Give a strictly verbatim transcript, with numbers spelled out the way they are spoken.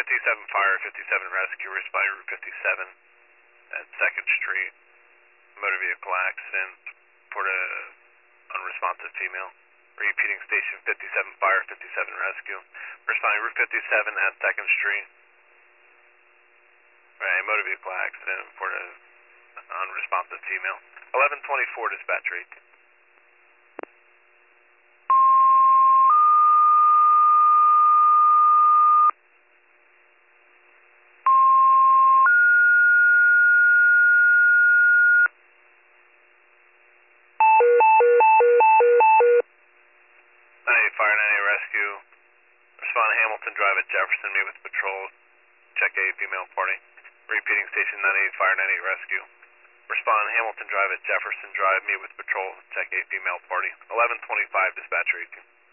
fifty-seven Fire, fifty-seven Rescue, responding Route fifty-seven at second Street. Motor vehicle accident. Report a unresponsive female. Repeating station fifty-seven Fire, fifty-seven Rescue. Responding Route fifty-seven at second Street. Right, motor vehicle accident. Report a unresponsive female. eleven twenty-four dispatch rate. ninety-eight Fire, ninety-eight Rescue. Respond to Hamilton Drive at Jefferson, meet with patrol. Check a female party. Repeating station ninety-eight Fire, ninety-eight Rescue. Respond Hamilton Drive at Jefferson Drive, meet with patrol. Check a female party. eleven twenty-five dispatch rate.